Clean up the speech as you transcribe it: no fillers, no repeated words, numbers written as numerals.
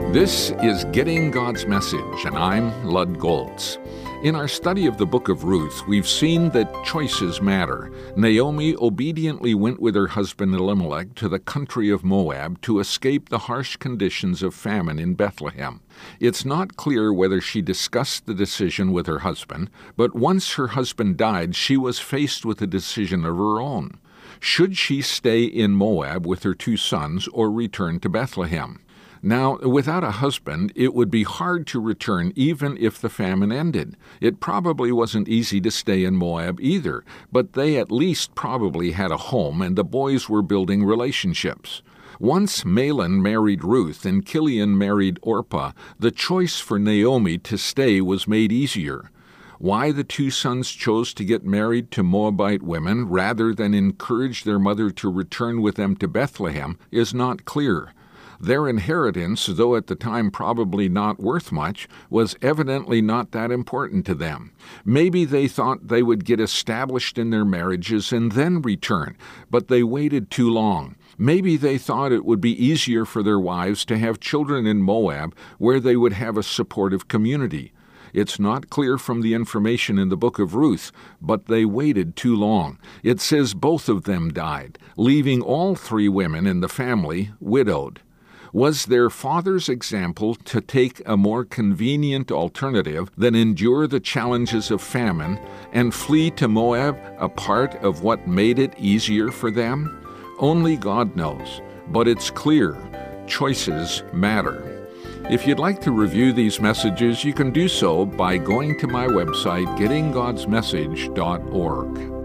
This is Getting God's Message, and I'm Lud Goltz. In our study of the book of Ruth, we've seen that choices matter. Naomi obediently went with her husband Elimelech to the country of Moab to escape the harsh conditions of famine in Bethlehem. It's not clear whether she discussed the decision with her husband, but once her husband died, she was faced with a decision of her own. Should she stay in Moab with her two sons or return to Bethlehem? Now, without a husband, it would be hard to return even if the famine ended. It probably wasn't easy to stay in Moab either, but they at least probably had a home and the boys were building relationships. Once Mahlon married Ruth and Chilion married Orpah, the choice for Naomi to stay was made easier. Why the two sons chose to get married to Moabite women rather than encourage their mother to return with them to Bethlehem is not clear. Their inheritance, though at the time probably not worth much, was evidently not that important to them. Maybe they thought they would get established in their marriages and then return, but they waited too long. Maybe they thought it would be easier for their wives to have children in Moab, where they would have a supportive community. It's not clear from the information in the book of Ruth, but they waited too long. It says both of them died, leaving all three women in the family widowed. Was their father's example to take a more convenient alternative than endure the challenges of famine and flee to Moab a part of what made it easier for them? Only God knows, but it's clear choices matter. If you'd like to review these messages, you can do so by going to my website, gettinggodsmessage.org.